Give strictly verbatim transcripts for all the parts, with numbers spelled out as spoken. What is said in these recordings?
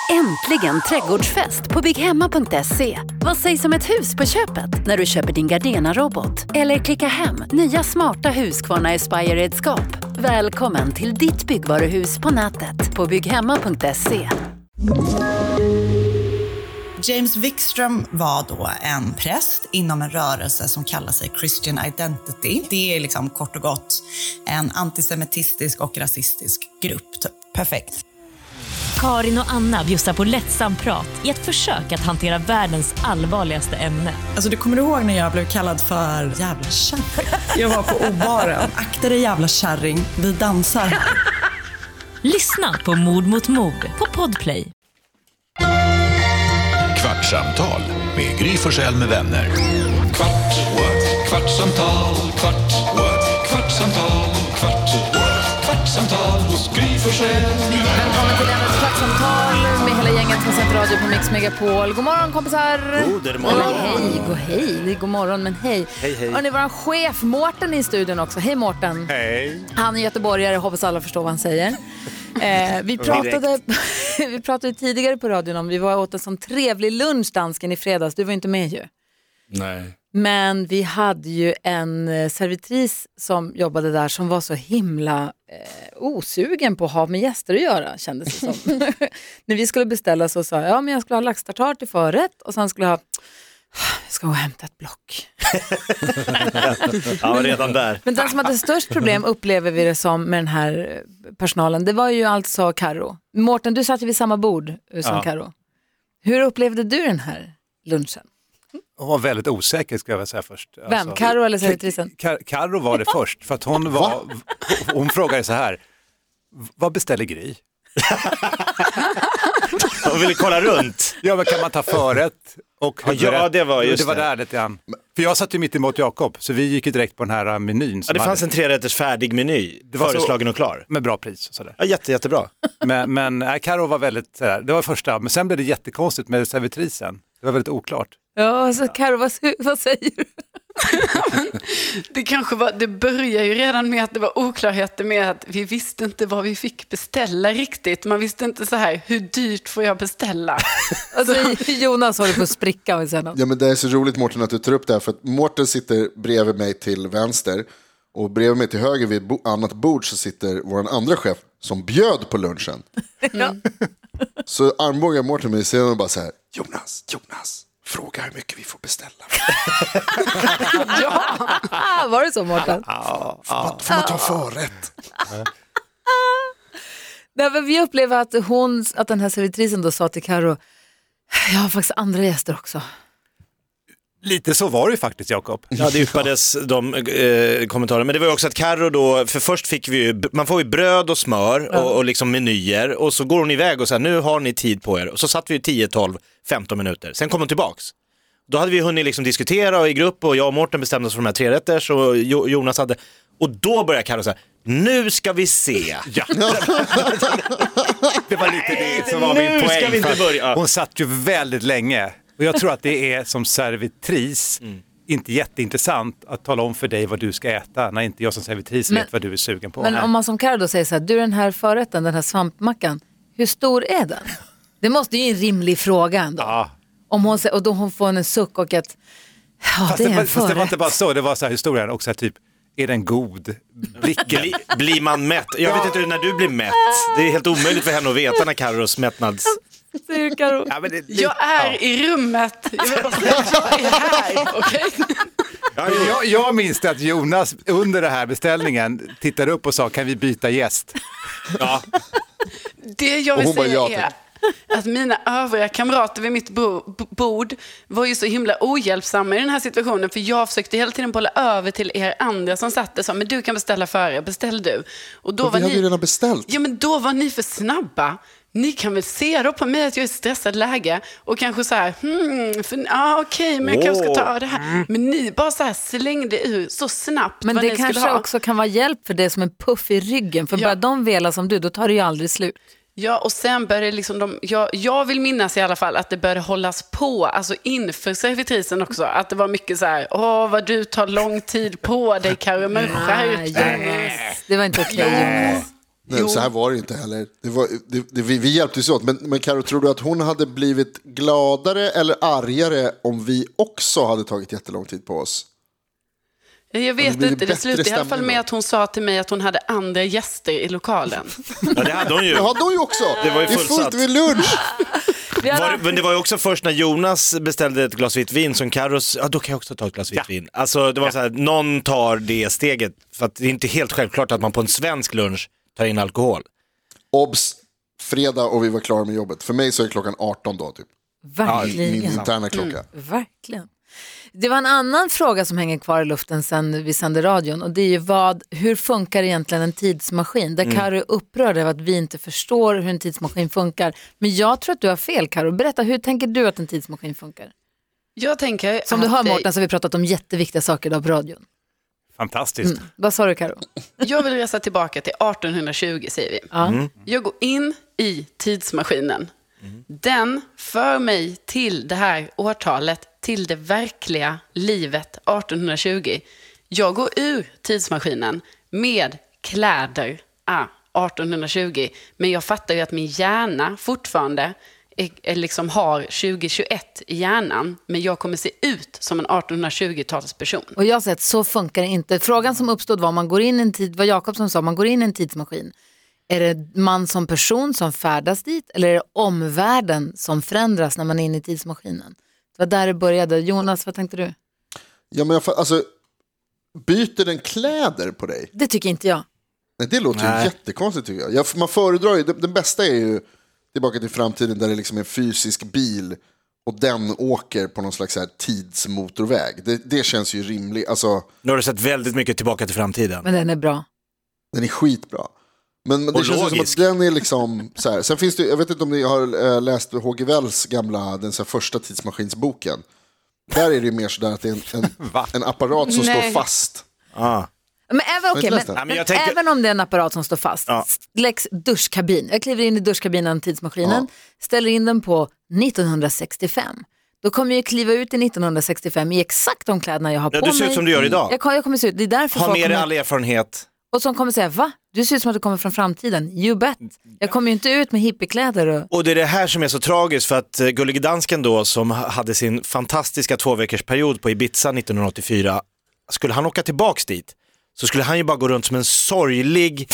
Äntligen trädgårdsfest på bygghemma punkt se. Vad sägs om ett hus på köpet när du köper din Gardena-robot? Eller klicka hem nya smarta Husqvarna Aspire-redskap. Välkommen till ditt byggvaruhus på nätet på bygghemma punkt se. James Wikström var då en präst inom en rörelse som kallar sig Christian Identity. Det är liksom kort och gott en antisemitistisk och rasistisk grupp. Typ. Perfekt. Karin och Anna bjussar på lättsam prat i ett försök att hantera världens allvarligaste ämne. Alltså du kommer ihåg när jag blev kallad för jävla kärring? Jag var på O-baren. Akta dig jävla kärring, vi dansar. Lyssna på Mord mot mord på Podplay. Kvartsamtal med Gry Forssell med vänner. Kvart, what? Kvartsamtal, kvart, what? Kvartsamtal, kvart, what? Kvartsamtal hos Gry Forssell med vänner. Välkommen till denna kvartsamtal med hela gänget som sänder radio på Mix Megapol. God morgon kompisar. God morgon. Eller hej, god hej. God morgon, men hej. Hej, hej. Och ni var en chef, Mårten i studion också. Hej Mårten. Hej. Han är göteborgare, hoppas alla förstår vad han säger. Eh, vi, pratade, vi pratade tidigare på radion om vi var åt en sån trevlig lunch dansken i fredags. Du var inte med ju. Nej. Men vi hade ju en servitris som jobbade där som var så himla eh, osugen på att ha med gäster att göra, kändes det som. När vi skulle beställa så sa jag, ja men jag skulle ha laxtartar till förrätt och sen skulle jag ha, jag ska gå och hämta ett block. Ja, redan där. Men den som hade störst problem upplever vi det som med den här personalen, det var ju alltså Karo. Mårten, du satt ju vid samma bord som Ja. Karo. Hur upplevde du den här lunchen? Hon var väldigt osäker, ska jag väl säga först. Vem? Alltså, Karo eller servitrisen? Kar- Karo var det först, för att hon var, hon frågade så här, vad beställer Gry? Hon ville kolla runt. Ja, men kan man ta förrätt? Och Ja, ja, det var just det. var det. där lite grann. För jag satt ju mitt emot Jakob, så vi gick ju direkt på den här menyn. Ja, det fanns en trerätters färdig meny, Det var så- föreslagen och klar. Med bra pris och sådär. Ja, jätte, jättebra. Men, men nej, Karo var väldigt, sådär, det var första, men sen blev det jättekonstigt med servitrisen. Det var väldigt oklart. Ja, så Karo, vad, vad säger du? Det kanske var, det börjar ju redan med att det var oklarheter med att vi visste inte vad vi fick beställa riktigt. Man visste inte så här, hur dyrt får jag beställa? Alltså, Jonas håller på att spricka. Och sen. Ja, men det är så roligt, Mårten, att du tar upp det här. För att Mårten sitter bredvid mig till vänster. Och bredvid mig till höger vid ett bo- annat bord så sitter vår andra chef som bjöd på lunchen. Mm. Så armbågar Mårten mig sedan och bara så här, Jonas, Jonas, fråga hur mycket vi får beställa. Ja, var det så, Mårten? Ja, får, man, får man ta förrätt? Nej, men vi upplever att, hon, att den här servitrisen då sa till Karo, jag har faktiskt andra gäster också. Lite så var det ju faktiskt, Jakob. Ja, det yppades de eh, kommentarerna. Men det var ju också att Karo då, för först fick vi ju, man får ju bröd och smör och, och liksom menyer. Och så går hon iväg och säger, nu har ni tid på er. Och så satt vi tio, tolv, femton minuter. Sen kom hon tillbaks. Då hade vi hunnit liksom diskutera och i grupp och jag och Mårten bestämde oss för de här tre rätters och jo, Jonas hade. Och då började Karo säga, nu ska vi se. Ja. Det var lite det som var Nu min poäng. ska vi inte för börja. Hon satt ju väldigt länge. Och jag tror att det är som servitris mm. inte jätteintressant att tala om för dig vad du ska äta när inte jag som servitris Men- vet vad du är sugen på. Men om man som Karo då säger så här, du, den här förrätten, den här svampmackan, hur stor är den? Det måste ju en rimlig fråga ändå. Ja. Om hon, säger- och då hon får en suck och ett, ja, Fast det det, är var, en fast det var inte förrätt. bara så, det var så här historien också, typ, är den god? Blicken. Bli, blir man mätt? Jag vet inte när du blir mätt. Det är helt omöjligt för henne att veta när Karos mättnads... Säger Karo. Ja, men det, det, Jag är ja. i rummet, jag vill bara säga att jag är här, okej? Ja, jag, jag minns att Jonas under den här beställningen tittade upp och sa, kan vi byta gäst? Ja. Det jag Och vill hon bara, säga ja, är tack. att mina övriga kamrater vid mitt bo- b- bord var ju så himla ohjälpsamma i den här situationen, för jag försökte hela tiden bolla över till er andra som satt och sa, men du kan beställa före, beställ du. Och då Men var vi hade ju ni, redan beställt. ja, men då var ni för snabba. Ni kan väl se då på mig att jag är i stressad läge och kanske så här, hmm, för, ah, okej, men jag kanske ska ta det här. Men ni bara så här slängde ur så snabbt Men vad det ni skulle kanske ha. också kan vara hjälp för det som en puff i ryggen. För Ja. bara de vela som du, då tar det ju aldrig slut. Ja, och sen började liksom de, jag, jag vill minnas i alla fall att det började hållas på, alltså inför servitrisen också, att det var mycket så här, åh vad du tar lång tid på dig, Karo, men skärp dig. Jonas. Det var inte okej, Jonas. Nej, så här var det inte heller. Det var, det, det, vi, vi hjälptes åt. Men, men Karo, tror du att hon hade blivit gladare eller argare om vi också hade tagit jättelång tid på oss? Jag vet inte, det slutade i alla fall med att hon sa till mig att hon hade andra gäster i lokalen. Ja, det hade hon ju. Det hade hon ju också. Det var ju det är fullt vid lunch. Var, men det var ju också först när Jonas beställde ett glas vitt vin som Carros, ja då kan jag också ta ett glas vitt ja. vin. Alltså det var ja. så här, någon tar det steget. För att det är inte helt självklart att man på en svensk lunch tar in alkohol. Obs, fredag och vi var klara med jobbet. För mig så är det klockan arton då typ. Verkligen. Min interna klocka. Mm, verkligen. Det var en annan fråga som hänger kvar i luften sen vi sände radion. Och det är ju vad, hur funkar egentligen en tidsmaskin? Där mm. Karo är upprörd över att vi inte förstår hur en tidsmaskin funkar. Men jag tror att du har fel, Karo. Berätta, hur tänker du att en tidsmaskin funkar? Jag tänker Som du hör, Mårten, så har vi pratat om jätteviktiga saker idag på radion. Fantastiskt. Mm. Vad sa du, Karo? Jag vill resa tillbaka till arton tjugo, säger vi. Mm. Jag går in i tidsmaskinen. Mm. Den för mig till det här årtalet, till det verkliga livet arton tjugo. Jag går ur tidsmaskinen med kläder ah, arton tjugo. Men jag fattar ju att min hjärna fortfarande är, är liksom har tjugo tjugoett i hjärnan. Men jag kommer se ut som en arton tjugo-talsperson. Och jag har sett, så funkar det inte. Frågan som uppstod var, man går in i en tid, vad Jakob som sa, man går in i en tidsmaskin. Är det man som person som färdas dit, eller är det omvärlden som förändras när man är inne i tidsmaskinen? Det var där det började. Jonas, vad tänkte du? Ja, men jag, alltså, byter den kläder på dig? Det tycker inte jag. Nej, det låter Nej. ju jättekonstigt tycker jag. jag. Man föredrar ju, den, den bästa är ju Tillbaka till framtiden där det liksom är en fysisk bil och den åker på någon slags här tidsmotorväg. Det, det känns ju rimligt. Alltså, nu har du sett väldigt mycket Tillbaka till framtiden. Men den är bra. Den är skitbra. Men, men det känns som att den är liksom så här. Sen finns det, jag vet inte om ni har läst H G Wells gamla, den så här första tidsmaskinsboken. Där är det ju mer sådär att det är en, en, en apparat som Nej. står fast. Ah. Men, även, okay, men, ja, men men tänker... även om det är en apparat som står fast, ja. läggs duschkabin. Jag kliver in i duschkabinen, tidsmaskinen, ja. ställer in den på nittonhundrasextiofem. Då kommer jag kliva ut i nittonhundrasextiofem i exakt de kläderna jag har ja, på mig. Du ser ut som du gör idag. Jag, jag kommer se ut, det är därför ha med kommer... dig all erfarenhet. Och som kommer säga, va? Du ser ut som att du kommer från framtiden. You bet. Jag kommer ju inte ut med hippiekläder. Och... och det är det här som är så tragiskt, för att Gullige Dansken då, som hade sin fantastiska två veckors period på Ibiza nittonhundraåttiofyra, skulle han åka tillbaks dit, så skulle han ju bara gå runt som en sorglig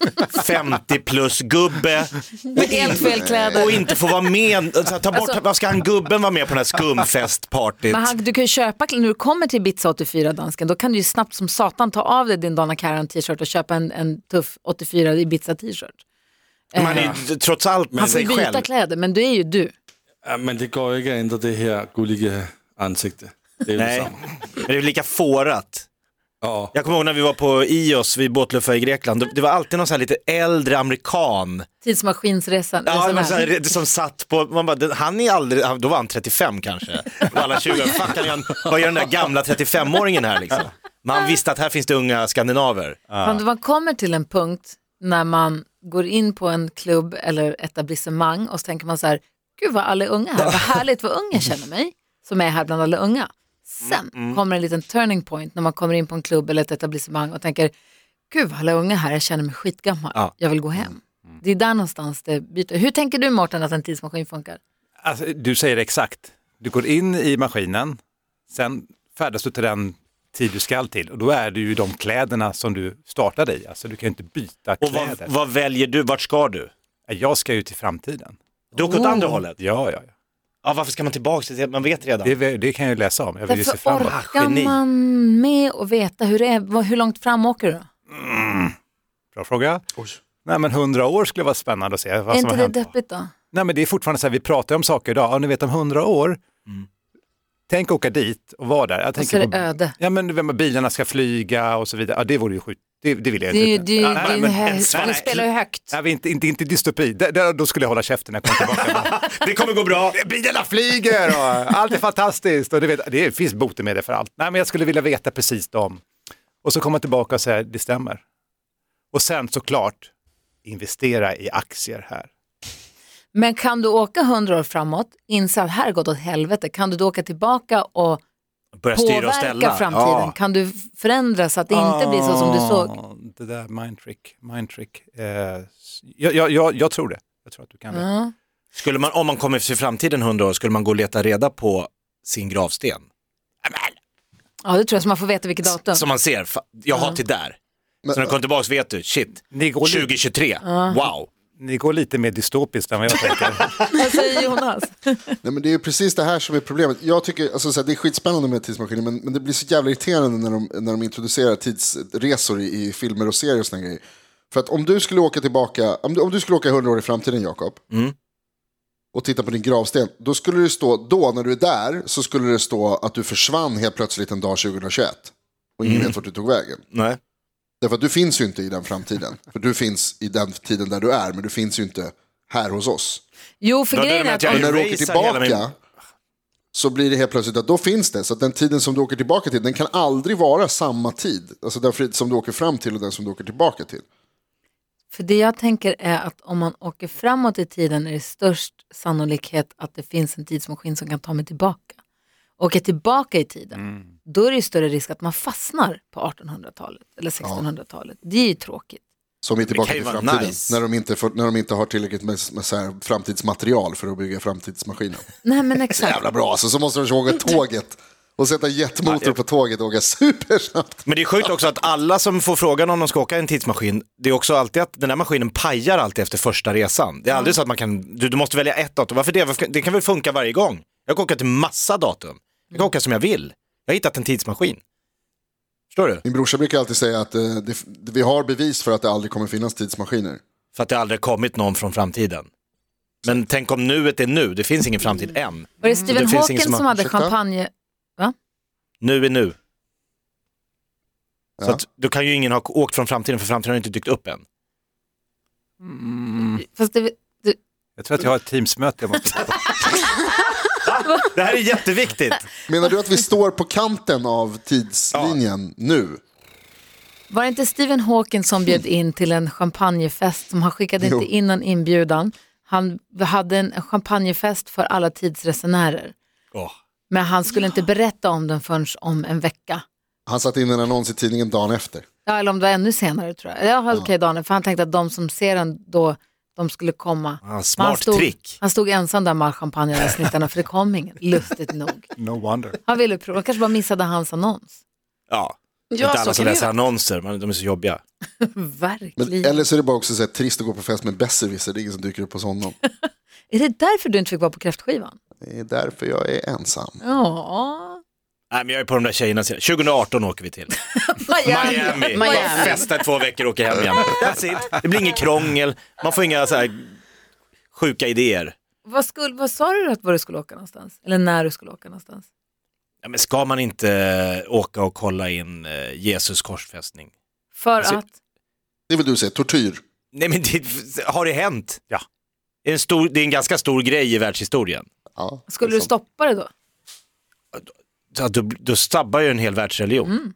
femtio plus gubbe med helt fel kläder och inte få vara med. Så ta bort, alltså, vad ska han gubben vara med på den här skumfestpartyt? Men han, du kan ju köpa, när du kommer till Ibiza åttiofyra, dansken, då kan du ju snabbt som satan ta av dig din Donna Karan t-shirt och köpa en, en tuff åttiofyra Ibiza t-shirt. Man är ju trots allt med sig själv. Han får byta kläder, men du är ju du. Ja, men det går ju inte att ändra det här gulliga ansikte. Det är Nej, detsamma. Men det är lika fårat. Ja. Jag kommer ihåg när vi var på Ios vid båtluffa i Grekland. Det var alltid någon så här lite äldre amerikan. Tidsmaskinsresan. Ja, men så här, som satt på, man bara, han är aldrig, då var han trettiofem kanske. Alla tjugo, fuck, kan jag, vad gör den där gamla trettiofem-åringen här liksom? Man visste att här finns det unga skandinaver. Ja. Man kommer till en punkt när man går in på en klubb eller etablissemang och så tänker man så här, gud vad alla är unga här, vad härligt vad unga känner mig som är här bland alla unga. Sen mm. kommer en liten turning point när man kommer in på en klubb eller ett etablissemang och tänker, gud vad alla unga här, jag känner mig skitgammal, ja. jag vill gå hem. Mm. Det är där någonstans det byter. Hur tänker du, Mårten, att en tidsmaskin funkar? Alltså, du säger exakt. Du går in i maskinen, sen färdas du till den tid du ska till och då är det ju de kläderna som du startade i. Alltså du kan ju inte byta och kläder. Och vad, vad väljer du? Vart ska du? Jag ska ju till framtiden. Du åker åt oh. andra hållet? Ja, ja, ja. Ja, varför ska man tillbaka till det? Man vet redan. Det, det kan jag ju läsa om. Jag vill ju se framåt. Orkar man med och veta hur det är? Hur långt fram åker du? Mm. Bra fråga. Oj. Nej, men hundra år skulle vara spännande att se vad är som har inte det hänt. deppigt då? Nej, men det är fortfarande så här, vi pratar om saker idag. Ja, ni vet om hundra år. Mm. Tänk åka dit och vara där. Jag och så är det på, öde. Ja, men vem bilarna ska flyga och så vidare. Ja, det vore ju skit. Det, det vill jag det, inte. Det, ja, nej, det, men, här, nej, det spelar ju högt. Nej, inte, inte, inte dystopi. Där, där, då skulle jag hålla käften när jag kommer tillbaka. Det kommer gå bra. Bilarna flyger och allt är fantastiskt. Och det, vet, det finns botemedel för allt. Nej, men jag skulle vilja veta precis dem. Och så komma tillbaka och säga, det stämmer. Och sen såklart investera i aktier här. Men kan du åka hundra år framåt, inse att här gått åt helvete, kan du då åka tillbaka och börja styra och ställa framtiden? Ja. Kan du förändra så att det inte ah, blir så som du såg? det där mindtrick. mindtrick. Eh, jag, jag, jag, jag tror det. Jag tror att du kan det. Ja. Skulle man, om man kommer till framtiden hundra år, skulle man gå och leta reda på sin gravsten? Ja, det tror jag, så man får veta vilket datum. Som man ser, jag har till där. Så när du kommer tillbaka vet du, shit, tjugo tjugotre, wow. Ni går lite mer dystopiskt än vad jag tänker. Vad säger Jonas? Nej, men det är precis det här som är problemet. Jag tycker, alltså, så här, det är skitspännande med tidsmaskiner, men, men det blir så jävla irriterande när de, när de introducerar tidsresor i, i filmer och serier och såna grejer. För att om du skulle åka tillbaka, om du, om du skulle åka hundra år i framtiden, Jakob, mm. och titta på din gravsten, då skulle det stå, då när du är där, så skulle det stå att du försvann helt plötsligt en dag tjugohundratjugoett. Och ingen mm. vet vart du tog vägen. Nej. Därför att du finns ju inte i den framtiden. För du finns i den tiden där du är, men du finns ju inte här hos oss. Jo, för grejen är att... Och när du åker tillbaka min... så blir det helt plötsligt att då finns det. Så att den tiden som du åker tillbaka till, den kan aldrig vara samma tid. Alltså den som du åker fram till och den som du åker tillbaka till. För det jag tänker är att om man åker framåt i tiden är det störst sannolikhet att det finns en tidsmaskin som kan ta mig tillbaka. Åker tillbaka i tiden, mm. då är det ju större risk att man fastnar på artonhundratalet eller sextonhundratalet. Ja. Det är ju tråkigt. Som är tillbaka till framtiden, nice. när, de inte får, när de inte har tillräckligt med, med så här framtidsmaterial för att bygga framtidsmaskinen. Nej, men exakt. Så jävla bra, alltså, så måste de åka tåget och sätta jetmotor på tåget och åka supersnabbt. Men det är sjukt också att alla som får frågan om de ska åka en tidsmaskin, det är också alltid att den där maskinen pajar alltid efter första resan. Det är aldrig mm. så att man kan, du, du måste välja ett datum. Varför det? Varför, det kan väl funka varje gång? Jag kan åka till massa datum. Jag kan åka som jag vill. Jag har hittat en tidsmaskin. Förstår du? Min brorsa brukar alltid säga att eh, det, vi har bevis för att det aldrig kommer finnas tidsmaskiner. För att det aldrig kommit någon från framtiden. Men tänk om nuet är nu. Det finns ingen framtid än. Var det Stephen det Hawking som, som hade champagne? Va? Nu är nu. Ja. Så att, då kan ju ingen ha åkt från framtiden, för framtiden har inte dykt upp än. Mm. Fast det, det... Jag tror att jag har ett teamsmöte jag måste ta. Det här är jätteviktigt. Menar du att vi står på kanten av tidslinjen ja. nu? Var det inte Stephen Hawking som bjöd in till en champagnefest som han skickade jo. inte in en inbjudan? Han hade en champagnefest för alla tidsresenärer. Oh. Men han skulle inte berätta om den förrän om en vecka. Han satt in en annons i tidningen dagen efter. Ja, eller om det var ännu senare tror jag. Ja, okej, okay, dagen, för han tänkte att de som ser den då, de skulle komma. Ah, smart han stod, trick. Han stod ensam där med champagne och snittarna, för det kom ingen. Lustigt nog. No wonder. Han ville prova, kanske bara missade hans annons. Ja, ja inte alla som läser annonser, men de är så jobbiga. Verkligen. Men, eller så är det bara också så här, trist att gå på fest med besserwisser, det är ingen som dyker upp hos honom. Är det därför du inte fick vara på kräftskivan? Det är därför jag är ensam. Ja. Nej, men jag är på de där tjejerna. tjugo arton åker vi till Miami. Miami. Miami. Festar två veckor och åker hem igen. That's it. Det blir inget krångel. Man får inga så här sjuka idéer. Vad, skulle, vad sa du att var du skulle åka någonstans? Eller när du skulle åka någonstans? Ja, men ska man inte åka och kolla in uh, Jesus korsfästning? För alltså, att? Det vill du säga, tortyr. Nej, men det, har det hänt? Ja. Det är, en stor, det är en ganska stor grej i världshistorien. Ja, skulle du stoppa det då? Så då, då stabbar ju en hel världsreligion. Mm.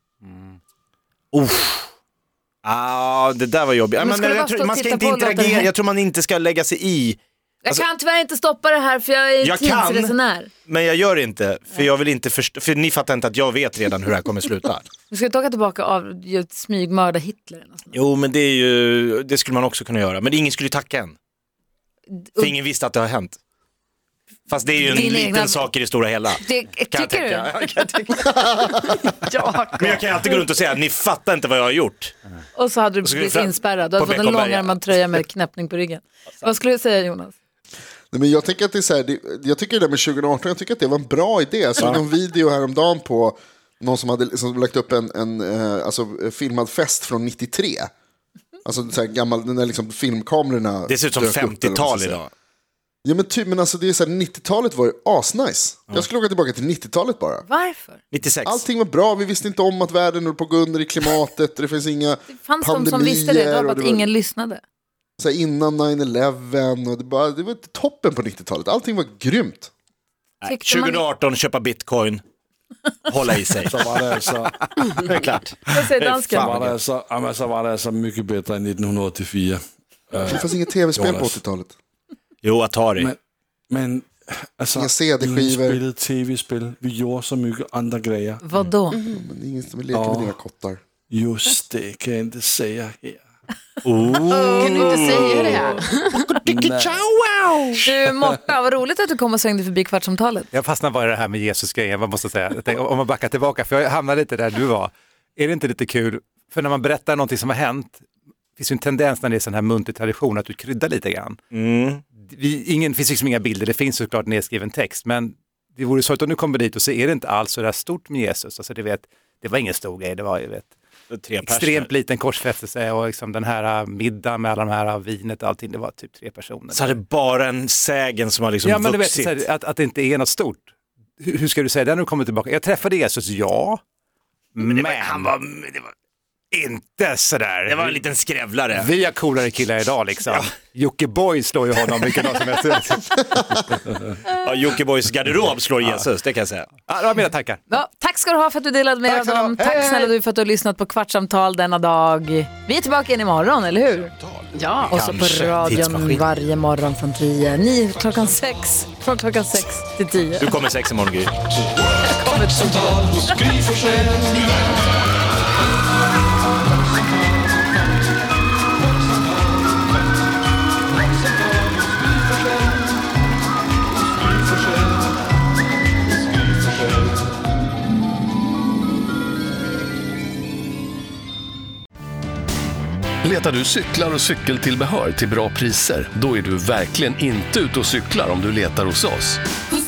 Mm. Uff. Ah, det där var jobbigt. Men men jag tror, man ska inte interagera. Jag tror man inte ska lägga sig i. Jag alltså, kan tyvärr inte stoppa det här för jag är jag tidsresenär. Kan, men jag gör inte. För jag vill inte förstå, för ni fattar inte att jag vet redan hur det här kommer sluta. Du ska ta tillbaka av smygmörda Hitler. Jo, men det är ju, det skulle man också kunna göra. Men ingen skulle tacka än. För ingen visste att det har hänt. Fast det är ju en Din liten egna... sak i det stora hela. Det, kan tycker jag du? Kan jag tänka. Ja, men jag kan alltid gå runt och säga ni fattar inte vad jag har gjort. Och så hade du blivit fram... inspärrad. Du hade fått en långärmad tröja med knäppning på ryggen. Vad skulle du säga, Jonas? Nej, men jag tycker att det är så här, det, jag tycker det där med tjugo arton, jag tycker att det var en bra idé. Jag såg ja. en video häromdagen på någon som hade som lagt upp en, en eh, alltså, filmad fest från nittiotre. Alltså så här gammal, den där liksom filmkamerorna. Det ser ut som femtiotal idag. Ja, men typ, men alltså det är så här, nittiotalet var ju asnice. Ja. Jag skulle åka tillbaka till nittiotalet bara. Varför? nittiosex. Allting var bra, vi visste inte om att världen höll på att gå under i klimatet. Det finns inga det fanns pandemier. De som visste det, det var bara att det var, ingen lyssnade. Så här, innan nine eleven och det, bara, det var toppen på nittiotalet. Allting var grymt. Nej, tjugo arton, köpa bitcoin. Hålla i sig. Så var det alltså. Det är klart. Vad säger dansken? Så var det alltså, ja, så var det alltså mycket bättre än nittonhundraåttiofyra. Det fanns inget tv-spel på åttiotalet. Jo, Atari. Men, men alltså, inga C D-skivor. Ingen spelade tv-spel. Vi gjorde så mycket andra grejer. Vad då? Mm. Men ingen som leker ja. med dina kottar. Just det, kan jag inte säga här. Oh. Kan du inte säga det här? Du Morta, vad roligt att du kom och svängde förbi Kvartsamtalet. Jag fastnar bara i det här med Jesus-grejen, vad måste jag säga. Jag tänkte, om man backar tillbaka, för jag hamnade lite där du var. Är det inte lite kul? För när man berättar någonting som har hänt, finns ju en tendens när det är sån här muntlig tradition att du kryddar lite grann. Mm. Vi, ingen, finns liksom inga bilder, det finns såklart nedskriven text, men det vore så att om du kommer dit och så är det inte alls så där stort med Jesus. Alltså, det, vet, det var ingen stor grej, det var ju vet, tre extremt liten korsfästelse och liksom den här middagen med alla de här vinet och allting, det var typ tre personer. Så är det bara en sägen som har liksom ja, men du vet, vuxit. så här, att, att det inte är något stort. Hur, hur ska du säga det när du kommer tillbaka? Jag träffade Jesus, ja. Men, det var, men han var, det var inte sådär. Det var en liten skrävlare. Vi har coolare killar idag liksom. Ja. Jockiboi slår ju honom vilken dag som helst. Ja, Jockibois garderob slår Jesus, det kan jag säga. Ja, det var mina tankar. Ja, tack ska du ha för att du delade med dig av dem. Tack hej, snälla du för att du har lyssnat på Kvartsamtal denna dag. Vi är tillbaka igen imorgon, eller hur? Ja. Och så på radion varje morgon från tio. Ni klockan sex. Från klockan sex till tio. Du kommer sex imorgon, Gry. Kvartsamtal hos Gry Forssell med vänner. Letar du cyklar och cykeltillbehör till bra priser? Då är du verkligen inte ute och cyklar om du letar hos oss.